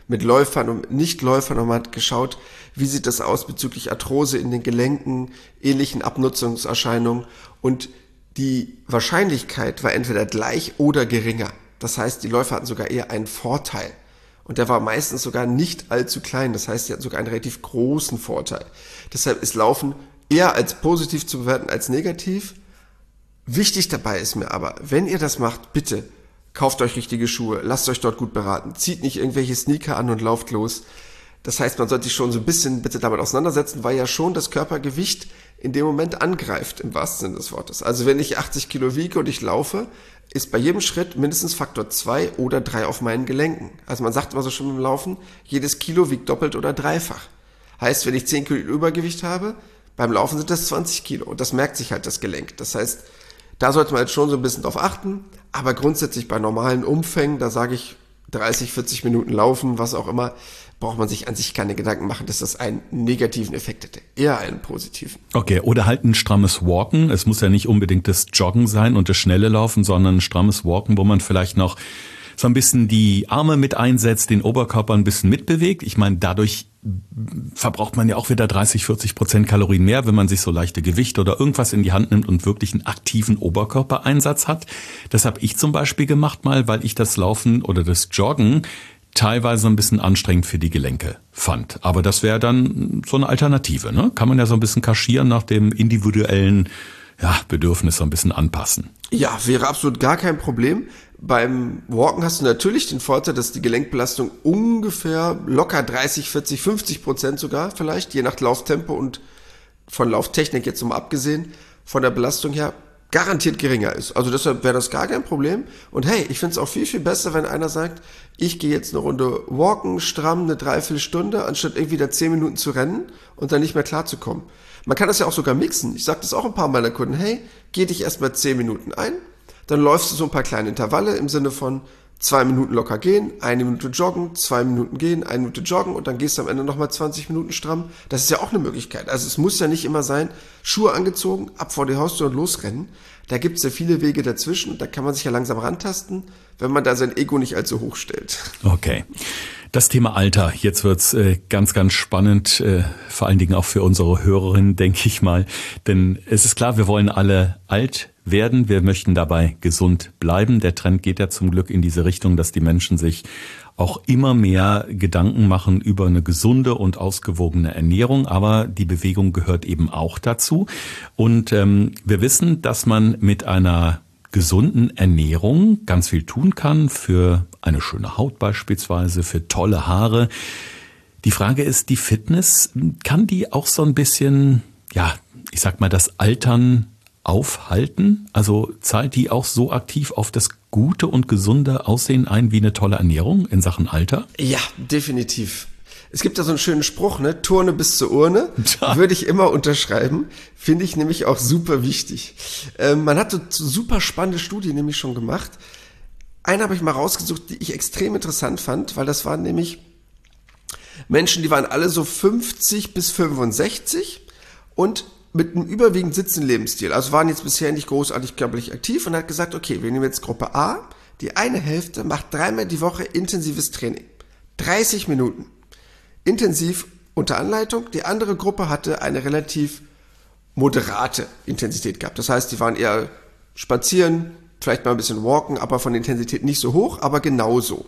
mit Läufern und Nichtläufern und man hat geschaut, wie sieht das aus bezüglich Arthrose in den Gelenken, ähnlichen Abnutzungserscheinungen und die Wahrscheinlichkeit war entweder gleich oder geringer. Das heißt, die Läufer hatten sogar eher einen Vorteil. Und der war meistens sogar nicht allzu klein. Das heißt, sie hatten sogar einen relativ großen Vorteil. Deshalb ist Laufen eher als positiv zu bewerten als negativ. Wichtig dabei ist mir aber, wenn ihr das macht, bitte kauft euch richtige Schuhe, lasst euch dort gut beraten, zieht nicht irgendwelche Sneaker an und lauft los. Das heißt, man sollte sich schon so ein bisschen bitte damit auseinandersetzen, weil ja schon das Körpergewicht in dem Moment angreift, im wahrsten Sinne des Wortes. Also wenn ich achtzig Kilo wiege und ich laufe, ist bei jedem Schritt mindestens Faktor zwei oder drei auf meinen Gelenken. Also man sagt immer so schon beim Laufen, jedes Kilo wiegt doppelt oder dreifach. Heißt, wenn ich zehn Kilo Übergewicht habe, beim Laufen sind das zwanzig Kilo und das merkt sich halt das Gelenk. Das heißt, da sollte man jetzt schon so ein bisschen drauf achten, aber grundsätzlich bei normalen Umfängen, da sage ich dreißig, vierzig Minuten laufen, was auch immer, braucht man sich an sich keine Gedanken machen, dass das einen negativen Effekt hätte, eher einen positiven. Okay, oder halt ein strammes Walken. Es muss ja nicht unbedingt das Joggen sein und das schnelle Laufen, sondern ein strammes Walken, wo man vielleicht noch so ein bisschen die Arme mit einsetzt, den Oberkörper ein bisschen mitbewegt. Ich meine, dadurch verbraucht man ja auch wieder dreißig, vierzig Prozent Kalorien mehr, wenn man sich so leichte Gewichte oder irgendwas in die Hand nimmt und wirklich einen aktiven Oberkörpereinsatz hat. Das habe ich zum Beispiel gemacht mal, weil ich das Laufen oder das Joggen teilweise ein bisschen anstrengend für die Gelenke fand. Aber das wäre dann so eine Alternative, ne? Kann man ja so ein bisschen kaschieren nach dem individuellen ja, Bedürfnis so ein bisschen anpassen. Ja, wäre absolut gar kein Problem. Beim Walken hast du natürlich den Vorteil, dass die Gelenkbelastung ungefähr locker dreißig, vierzig, fünfzig Prozent sogar vielleicht, je nach Lauftempo und von Lauftechnik jetzt mal abgesehen, von der Belastung her garantiert geringer ist. Also deshalb wäre das gar kein Problem. Und hey, ich finde es auch viel, viel besser, wenn einer sagt, ich gehe jetzt eine Runde walken, stramm, eine Dreiviertelstunde, anstatt irgendwie da zehn Minuten zu rennen und dann nicht mehr klarzukommen. Man kann das ja auch sogar mixen. Ich sage das auch ein paar meiner Kunden, hey, geh dich erstmal zehn Minuten ein, dann läufst du so ein paar kleine Intervalle im Sinne von zwei Minuten locker gehen, eine Minute joggen, zwei Minuten gehen, eine Minute joggen und dann gehst du am Ende nochmal zwanzig Minuten stramm. Das ist ja auch eine Möglichkeit. Also es muss ja nicht immer sein, Schuhe angezogen, ab vor die Haustür und losrennen. Da gibt es ja viele Wege dazwischen. Da kann man sich ja langsam rantasten, wenn man da sein Ego nicht allzu hoch stellt. Okay. Das Thema Alter, jetzt wird's äh, ganz, ganz spannend, äh, vor allen Dingen auch für unsere Hörerinnen, denke ich mal. Denn es ist klar, wir wollen alle alt werden, wir möchten dabei gesund bleiben. Der Trend geht ja zum Glück in diese Richtung, dass die Menschen sich auch immer mehr Gedanken machen über eine gesunde und ausgewogene Ernährung, aber die Bewegung gehört eben auch dazu. Und ähm, wir wissen, dass man mit einer gesunden Ernährung ganz viel tun kann, für eine schöne Haut beispielsweise, für tolle Haare. Die Frage ist, die Fitness, kann die auch so ein bisschen, ja, ich sag mal, das Altern aufhalten? Also zahlt die auch so aktiv auf das gute und gesunde Aussehen ein wie eine tolle Ernährung in Sachen Alter? Ja, definitiv. Es gibt da so einen schönen Spruch, ne? Turne bis zur Urne. Ja. Würde ich immer unterschreiben. Finde ich nämlich auch super wichtig. Ähm, man hat so super spannende Studien nämlich schon gemacht. Eine habe ich mal rausgesucht, die ich extrem interessant fand, weil das waren nämlich Menschen, die waren alle so fünfzig bis fünfundsechzig und mit einem überwiegend sitzenden Lebensstil. Also waren jetzt bisher nicht großartig körperlich aktiv und hat gesagt, okay, wir nehmen jetzt Gruppe A. Die eine Hälfte macht dreimal die Woche intensives Training. dreißig Minuten. Intensiv unter Anleitung. Die andere Gruppe hatte eine relativ moderate Intensität gehabt. Das heißt, die waren eher spazieren, vielleicht mal ein bisschen walken, aber von der Intensität nicht so hoch, aber genauso.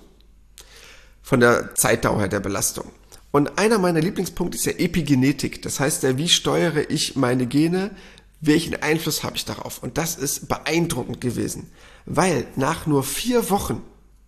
Von der Zeitdauer her der Belastung. Und einer meiner Lieblingspunkte ist ja Epigenetik. Das heißt ja, wie steuere ich meine Gene, welchen Einfluss habe ich darauf? Und das ist beeindruckend gewesen, weil nach nur vier Wochen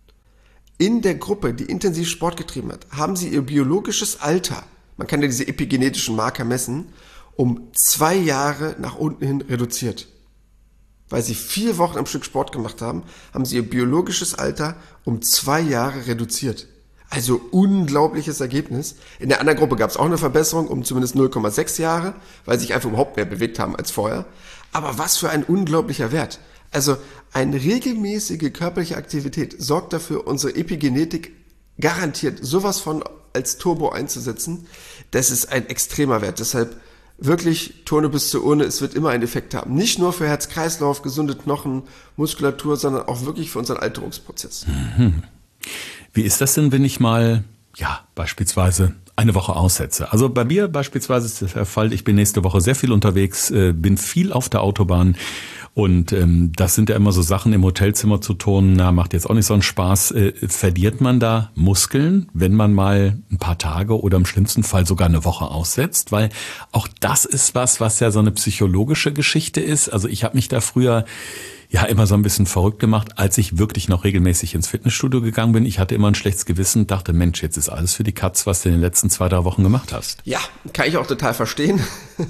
in der Gruppe, die intensiv Sport getrieben hat, haben sie ihr biologisches Alter, man kann ja diese epigenetischen Marker messen, um zwei Jahre nach unten hin reduziert. Weil sie vier Wochen am Stück Sport gemacht haben, haben sie ihr biologisches Alter um zwei Jahre reduziert. Also unglaubliches Ergebnis. In der anderen Gruppe gab es auch eine Verbesserung um zumindest null Komma sechs Jahre, weil sie sich einfach überhaupt mehr bewegt haben als vorher. Aber was für ein unglaublicher Wert. Also eine regelmäßige körperliche Aktivität sorgt dafür, unsere Epigenetik garantiert sowas von als Turbo einzusetzen. Das ist ein extremer Wert. Deshalb wirklich Turne bis zur Urne. Es wird immer einen Effekt haben. Nicht nur für Herz-Kreislauf, gesunde Knochen, Muskulatur, sondern auch wirklich für unseren Alterungsprozess. Mhm. Wie ist das denn, wenn ich mal ja, beispielsweise eine Woche aussetze. Also bei mir beispielsweise ist der Fall, ich bin nächste Woche sehr viel unterwegs, bin viel auf der Autobahn und ähm, das sind ja immer so Sachen, im Hotelzimmer zu turnen, na, macht jetzt auch nicht so einen Spaß. Äh, verliert man da Muskeln, wenn man mal ein paar Tage oder im schlimmsten Fall sogar eine Woche aussetzt? Weil auch das ist was, was ja so eine psychologische Geschichte ist. Also ich habe mich da früher ja immer so ein bisschen verrückt gemacht, als ich wirklich noch regelmäßig ins Fitnessstudio gegangen bin. Ich hatte immer ein schlechtes Gewissen und dachte, Mensch, jetzt ist alles für die Katz, was du in den letzten zwei, drei Wochen gemacht hast. Ja, kann ich auch total verstehen.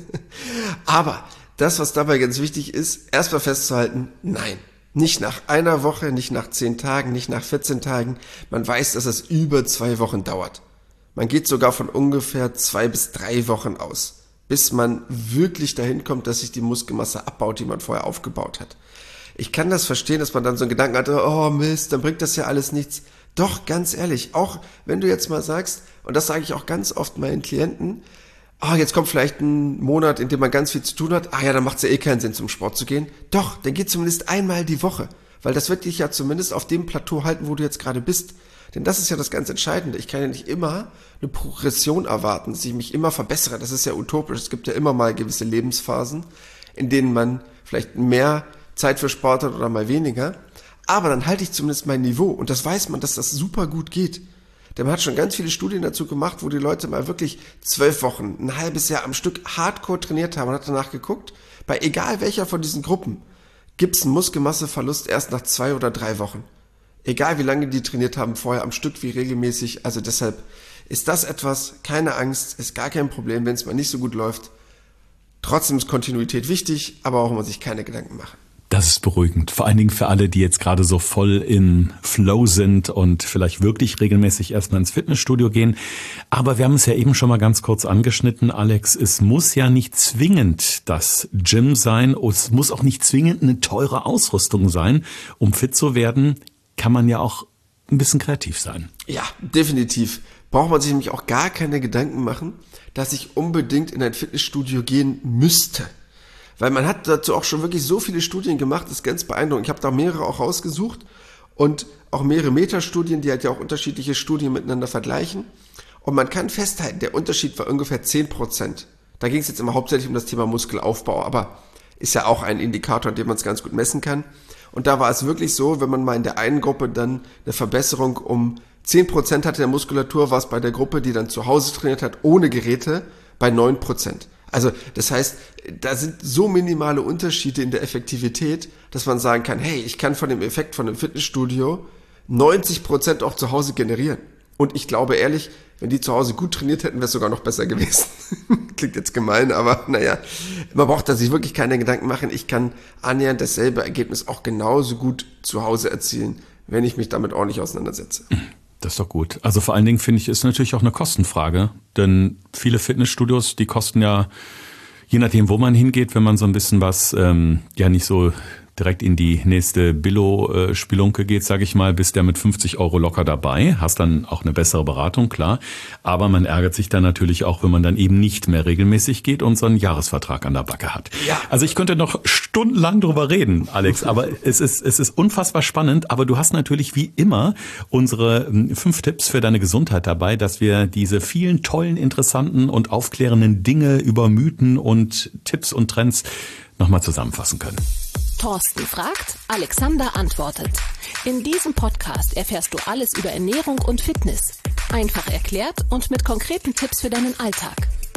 Aber das, was dabei ganz wichtig ist, erstmal festzuhalten, nein. Nicht nach einer Woche, nicht nach zehn Tagen, nicht nach vierzehn Tagen. Man weiß, dass es über zwei Wochen dauert. Man geht sogar von ungefähr zwei bis drei Wochen aus, bis man wirklich dahin kommt, dass sich die Muskelmasse abbaut, die man vorher aufgebaut hat. Ich kann das verstehen, dass man dann so einen Gedanken hat, oh Mist, dann bringt das ja alles nichts. Doch, ganz ehrlich, auch wenn du jetzt mal sagst, und das sage ich auch ganz oft meinen Klienten, ah, oh, jetzt kommt vielleicht ein Monat, in dem man ganz viel zu tun hat, ah ja, dann macht es ja eh keinen Sinn, zum Sport zu gehen. Doch, dann geh zumindest einmal die Woche, weil das wird dich ja zumindest auf dem Plateau halten, wo du jetzt gerade bist. Denn das ist ja das ganz Entscheidende. Ich kann ja nicht immer eine Progression erwarten, dass ich mich immer verbessere. Das ist ja utopisch. Es gibt ja immer mal gewisse Lebensphasen, in denen man vielleicht mehr Zeit für Sport hat oder mal weniger. Aber dann halte ich zumindest mein Niveau. Und das weiß man, dass das super gut geht. Denn man hat schon ganz viele Studien dazu gemacht, wo die Leute mal wirklich zwölf Wochen, ein halbes Jahr am Stück hardcore trainiert haben und hat danach geguckt, bei egal welcher von diesen Gruppen gibt es einen Muskelmasseverlust erst nach zwei oder drei Wochen. Egal wie lange die trainiert haben, vorher am Stück, wie regelmäßig. Also deshalb ist das etwas, keine Angst, ist gar kein Problem, wenn es mal nicht so gut läuft. Trotzdem ist Kontinuität wichtig, aber auch immer sich keine Gedanken machen. Das ist beruhigend. Vor allen Dingen für alle, die jetzt gerade so voll in Flow sind und vielleicht wirklich regelmäßig erstmal ins Fitnessstudio gehen. Aber wir haben es ja eben schon mal ganz kurz angeschnitten, Alex. Es muss ja nicht zwingend das Gym sein. Es muss auch nicht zwingend eine teure Ausrüstung sein. Um fit zu werden, kann man ja auch ein bisschen kreativ sein. Ja, definitiv. Braucht man sich nämlich auch gar keine Gedanken machen, dass ich unbedingt in ein Fitnessstudio gehen müsste. Weil man hat dazu auch schon wirklich so viele Studien gemacht, das ist ganz beeindruckend. Ich habe da mehrere auch rausgesucht und auch mehrere Metastudien, die halt ja auch unterschiedliche Studien miteinander vergleichen. Und man kann festhalten, der Unterschied war ungefähr zehn Prozent. Da ging es jetzt immer hauptsächlich um das Thema Muskelaufbau, aber ist ja auch ein Indikator, an dem man es ganz gut messen kann. Und da war es wirklich so, wenn man mal in der einen Gruppe dann eine Verbesserung um zehn Prozent hatte der Muskulatur, war es bei der Gruppe, die dann zu Hause trainiert hat, ohne Geräte, bei neun Prozent. Also das heißt, da sind so minimale Unterschiede in der Effektivität, dass man sagen kann, hey, ich kann von dem Effekt von einem Fitnessstudio neunzig Prozent auch zu Hause generieren. Und ich glaube ehrlich, wenn die zu Hause gut trainiert hätten, wäre es sogar noch besser gewesen. Klingt jetzt gemein, aber naja, man braucht da sich wirklich keine Gedanken machen. Ich kann annähernd dasselbe Ergebnis auch genauso gut zu Hause erzielen, wenn ich mich damit ordentlich auseinandersetze. Das ist doch gut. Also vor allen Dingen finde ich, ist natürlich auch eine Kostenfrage, denn viele Fitnessstudios, die kosten ja, je nachdem, wo man hingeht, wenn man so ein bisschen was, ähm, ja nicht so direkt in die nächste Billo-Spelunke geht, sage ich mal, bist der mit fünfzig Euro locker dabei, hast dann auch eine bessere Beratung, klar, aber man ärgert sich dann natürlich auch, wenn man dann eben nicht mehr regelmäßig geht und so einen Jahresvertrag an der Backe hat. Ja. Also ich könnte noch stundenlang drüber reden, Alex, aber es ist es ist unfassbar spannend, aber du hast natürlich wie immer unsere fünf Tipps für deine Gesundheit dabei, dass wir diese vielen tollen, interessanten und aufklärenden Dinge über Mythen und Tipps und Trends nochmal zusammenfassen können. Thorsten fragt, Alexander antwortet. In diesem Podcast erfährst du alles über Ernährung und Fitness. Einfach erklärt und mit konkreten Tipps für deinen Alltag.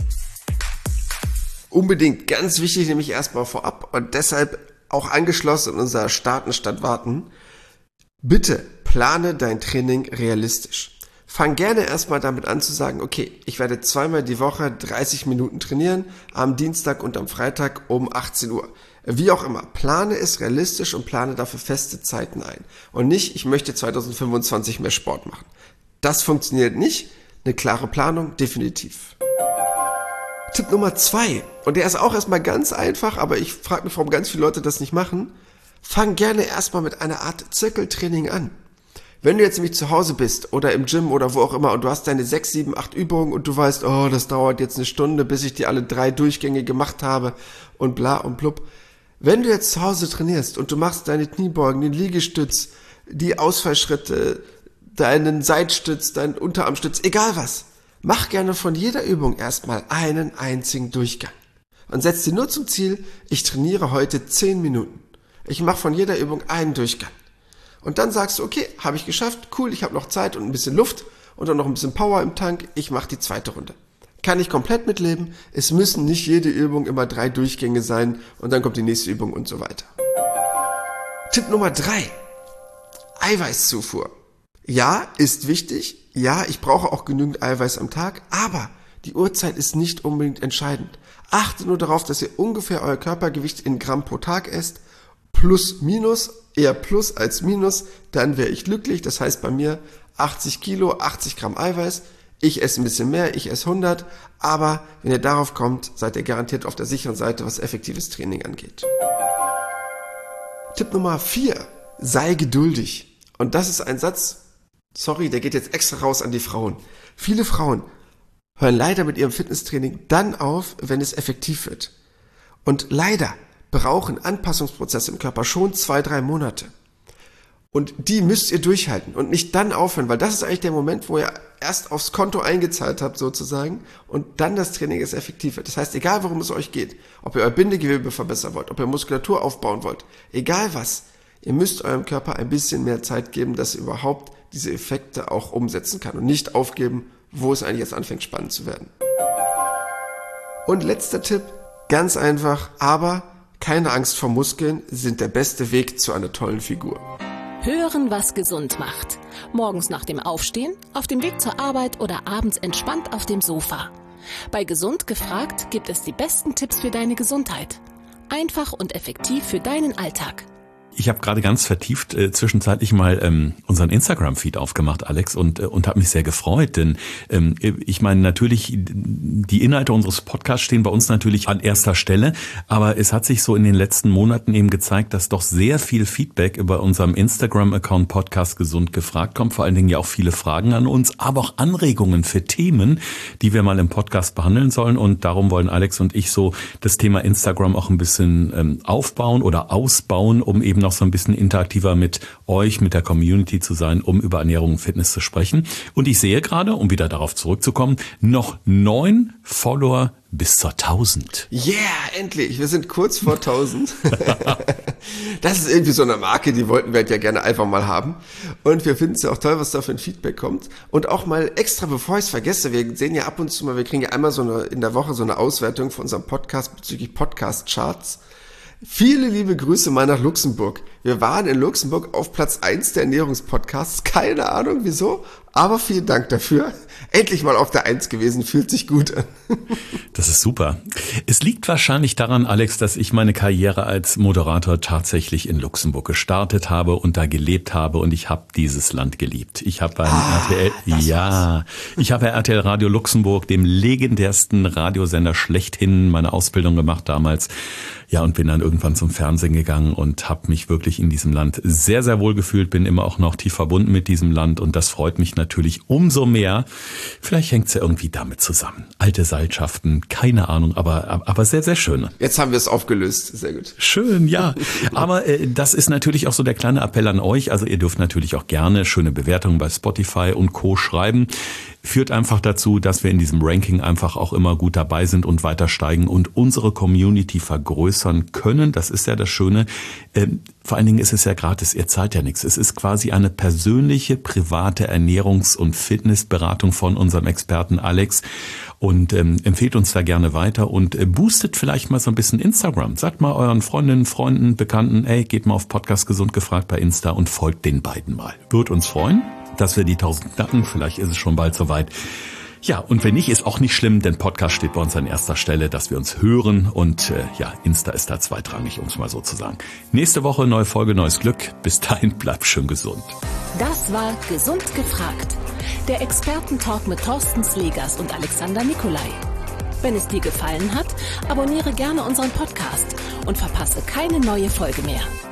Unbedingt, ganz wichtig, nämlich erstmal vorab und deshalb auch angeschlossen in unser Starten statt Warten. Bitte plane dein Training realistisch. Fang gerne erstmal damit an zu sagen, okay, ich werde zweimal die Woche dreißig Minuten trainieren, am Dienstag und am Freitag um achtzehn Uhr. Wie auch immer, plane es realistisch und plane dafür feste Zeiten ein. Und nicht, ich möchte zwanzig fünfundzwanzig mehr Sport machen. Das funktioniert nicht. Eine klare Planung, definitiv. Tipp Nummer zwei, und der ist auch erstmal ganz einfach, aber ich frage mich, warum ganz viele Leute das nicht machen. Fang gerne erstmal mit einer Art Zirkeltraining an. Wenn du jetzt nämlich zu Hause bist oder im Gym oder wo auch immer und du hast deine sechs, sieben, acht Übungen und du weißt, oh, das dauert jetzt eine Stunde, bis ich die alle drei Durchgänge gemacht habe und bla und blub. Wenn du jetzt zu Hause trainierst und du machst deine Kniebeugen, den Liegestütz, die Ausfallschritte, deinen Seitstütz, deinen Unterarmstütz, egal was. Mach gerne von jeder Übung erstmal einen einzigen Durchgang. Und setz dir nur zum Ziel, ich trainiere heute zehn Minuten. Ich mache von jeder Übung einen Durchgang. Und dann sagst du, okay, habe ich geschafft, cool, ich habe noch Zeit und ein bisschen Luft und dann noch ein bisschen Power im Tank, ich mache die zweite Runde. Kann ich komplett mitleben, es müssen nicht jede Übung immer drei Durchgänge sein und dann kommt die nächste Übung und so weiter. Tipp Nummer drei. Eiweißzufuhr. Ja, ist wichtig, ja, ich brauche auch genügend Eiweiß am Tag, aber die Uhrzeit ist nicht unbedingt entscheidend. Achtet nur darauf, dass ihr ungefähr euer Körpergewicht in Gramm pro Tag esst, plus minus, eher plus als minus, dann wäre ich glücklich. Das heißt bei mir achtzig Kilo, achtzig Gramm Eiweiß. Ich esse ein bisschen mehr, ich esse hundert, aber wenn ihr darauf kommt, seid ihr garantiert auf der sicheren Seite, was effektives Training angeht. Tipp Nummer vier, sei geduldig. Und das ist ein Satz, sorry, der geht jetzt extra raus an die Frauen. Viele Frauen hören leider mit ihrem Fitnesstraining dann auf, wenn es effektiv wird. Und leider brauchen Anpassungsprozesse im Körper schon zwei, drei Monate. Und die müsst ihr durchhalten und nicht dann aufhören, weil das ist eigentlich der Moment, wo ihr erst aufs Konto eingezahlt habt sozusagen und dann das Training ist effektiv wird. Das heißt, egal worum es euch geht, ob ihr euer Bindegewebe verbessern wollt, ob ihr Muskulatur aufbauen wollt, egal was, ihr müsst eurem Körper ein bisschen mehr Zeit geben, dass er überhaupt diese Effekte auch umsetzen kann und nicht aufgeben, wo es eigentlich jetzt anfängt spannend zu werden. Und letzter Tipp, ganz einfach, aber keine Angst vor Muskeln sind der beste Weg zu einer tollen Figur. Hören, was gesund macht. Morgens nach dem Aufstehen, auf dem Weg zur Arbeit oder abends entspannt auf dem Sofa. Bei Gesund gefragt gibt es die besten Tipps für deine Gesundheit. Einfach und effektiv für deinen Alltag. Ich habe gerade ganz vertieft äh, zwischenzeitlich mal ähm, unseren Instagram-Feed aufgemacht, Alex, und äh, und habe mich sehr gefreut, denn ähm, ich meine natürlich, die Inhalte unseres Podcasts stehen bei uns natürlich an erster Stelle, aber es hat sich so in den letzten Monaten eben gezeigt, dass doch sehr viel Feedback über unserem Instagram-Account Podcast Gesund gefragt kommt, vor allen Dingen ja auch viele Fragen an uns, aber auch Anregungen für Themen, die wir mal im Podcast behandeln sollen, und darum wollen Alex und ich so das Thema Instagram auch ein bisschen ähm, aufbauen oder ausbauen, um eben noch so ein bisschen interaktiver mit euch, mit der Community zu sein, um über Ernährung und Fitness zu sprechen. Und ich sehe gerade, um wieder darauf zurückzukommen, noch neun Follower bis zur tausend. Yeah, endlich. Wir sind kurz vor tausend. Das ist irgendwie so eine Marke, die wollten wir ja gerne einfach mal haben. Und wir finden es ja auch toll, was da für ein Feedback kommt. Und auch mal extra, bevor ich es vergesse, wir sehen ja ab und zu mal, wir kriegen ja einmal so eine, in der Woche so eine Auswertung von unserem Podcast bezüglich Podcast-Charts. Viele liebe Grüße mal nach Luxemburg. Wir waren in Luxemburg auf Platz eins der Ernährungspodcasts. Keine Ahnung wieso, aber vielen Dank dafür. Endlich mal auf der eins gewesen, fühlt sich gut an. Das ist super. Es liegt wahrscheinlich daran, Alex, dass ich meine Karriere als Moderator tatsächlich in Luxemburg gestartet habe und da gelebt habe, und ich habe dieses Land geliebt. Ich habe beim ah, R T L, ja, ich habe bei R T L Radio Luxemburg, dem legendärsten Radiosender schlechthin, meine Ausbildung gemacht damals. Ja, und bin dann irgendwann zum Fernsehen gegangen und habe mich wirklich in diesem Land sehr, sehr wohl gefühlt, bin immer auch noch tief verbunden mit diesem Land, und das freut mich natürlich umso mehr. Vielleicht hängt es ja irgendwie damit zusammen. Alte Seilschaften, keine Ahnung, aber aber sehr, sehr schön. Jetzt haben wir es aufgelöst, sehr gut. Schön, ja. Aber äh, das ist natürlich auch so der kleine Appell an euch. Also ihr dürft natürlich auch gerne schöne Bewertungen bei Spotify und Co. schreiben. Führt einfach dazu, dass wir in diesem Ranking einfach auch immer gut dabei sind und weiter steigen und unsere Community vergrößern können. Das ist ja das Schöne. Ähm, vor allen Dingen ist es ja gratis, ihr zahlt ja nichts. Es ist quasi eine persönliche, private Ernährungs- und Fitnessberatung von unserem Experten Alex. Und ähm, empfehlt uns da gerne weiter und äh, boostet vielleicht mal so ein bisschen Instagram. Sagt mal euren Freundinnen, Freunden, Bekannten, ey, geht mal auf Podcast Gesund gefragt bei Insta und folgt den beiden mal. Würde uns freuen, dass wir die tausend knacken. Vielleicht ist es schon bald soweit. Ja, und wenn nicht, ist auch nicht schlimm, denn Podcast steht bei uns an erster Stelle, dass wir uns hören, und äh, ja, Insta ist da zweitrangig, um es mal so zu sagen. Nächste Woche neue Folge, neues Glück. Bis dahin, bleibt schön gesund. Das war Gesund gefragt. Der Expertentalk mit Thorsten Slegers und Alexander Nikolai. Wenn es dir gefallen hat, abonniere gerne unseren Podcast und verpasse keine neue Folge mehr.